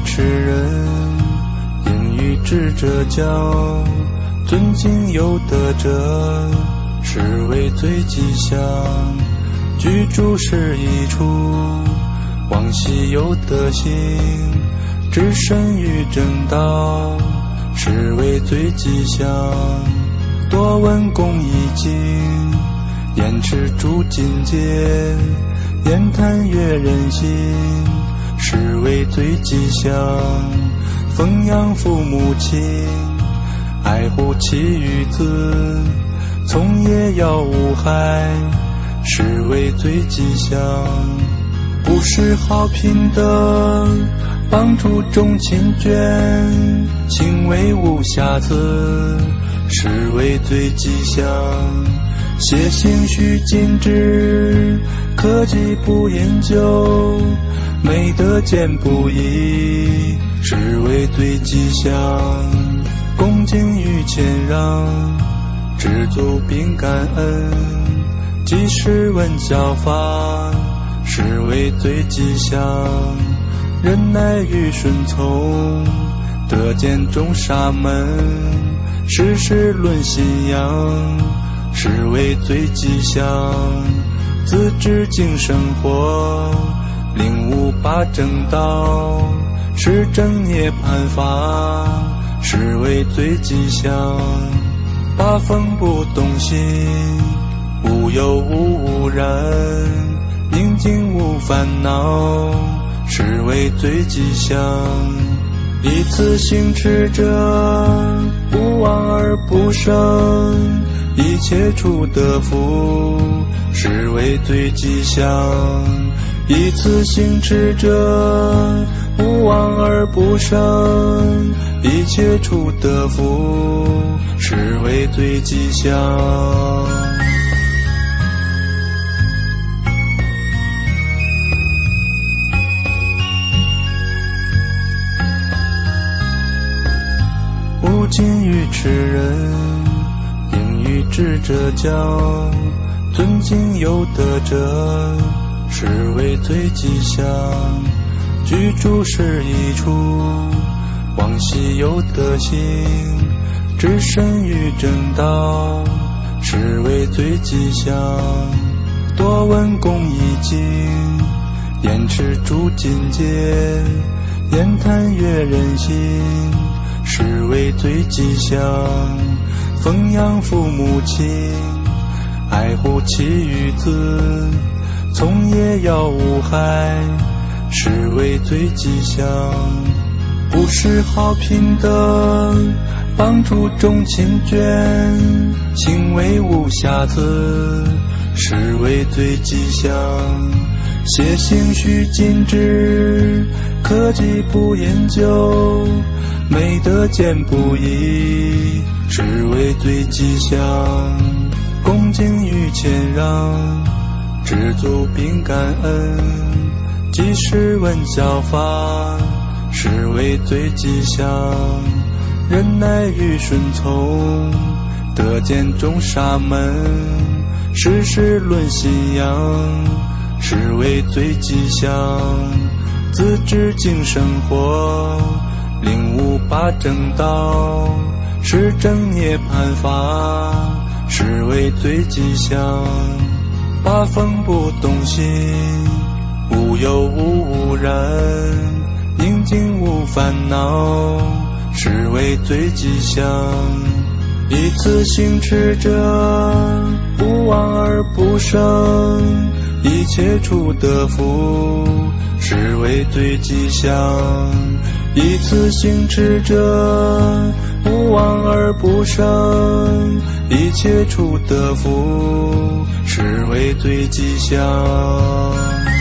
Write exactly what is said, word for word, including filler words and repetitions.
持人，应与智者交，尊敬有德者，是为最吉祥。居住是一处，往昔有德行，只身于正道，是为最吉祥。多闻公益经，言持诸境界，言谈悦人心，是为最吉祥。奉养父母亲，爱护其余子，从业要无害，是为最吉祥。布施好品德，帮助众亲眷，行为无瑕疵，是为最吉祥。邪行须禁止，科技不研究，美德见不移，是为最吉祥。恭敬与谦让，知足并感恩，及时闻教法，是为最吉祥。忍耐与顺从，得见众沙门，事事论信仰，是为最吉祥。自知境生活，领悟八正道，是正涅槃法，是为最吉祥。八风不动心，无有无污染，宁静无烦恼，是为最吉祥。以此行持者，不妄而不生，一切处得福，是为最吉祥。以此行持者，不妄而不生，一切处得福，是为最吉祥。勿近于持人，应与智者交，尊敬有德者，是为最吉祥。居住是一处，往昔有德行，只身于正道，是为最吉祥。多闻公益经，言持诸境界，言谈悦人心，是为最吉祥。奉养父母亲，爱护其余子，从业要无害，是为最吉祥。布施好品德，帮助众亲眷，行为无瑕疵，是为最吉祥。邪行须禁止，科技不研究，美德见不移，是为最吉祥。恭敬与谦让，知足并感恩，及时闻教法，是为最吉祥。忍耐与顺从，得见众沙门，事事论信仰，是为最吉祥。自知境生活，领悟八正道，是正涅槃法，是为最吉祥。八风不动心，无有无污染，宁静无烦恼，是为最吉祥。以此行持者，不妄而不生，一切处得福，是为最吉祥。以此行持者，不妄而不生，一切处得福，是为最吉祥。